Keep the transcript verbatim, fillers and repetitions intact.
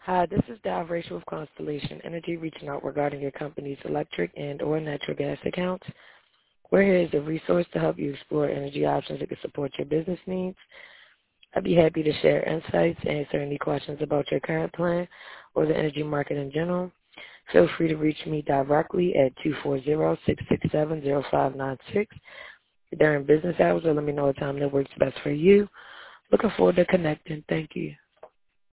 Hi, this is Dive Rachel of Constellation Energy reaching out regarding your company's electric and or natural gas accounts. We're here as a resource to help you explore energy options that can support your business needs. I'd be happy to share insights, answer any questions about your current plan or the energy market in general. Feel free to reach me directly at two four zero, six six seven, zero five nine six during business hours, or let me know a time that works best for you. Looking forward to connecting. Thank you.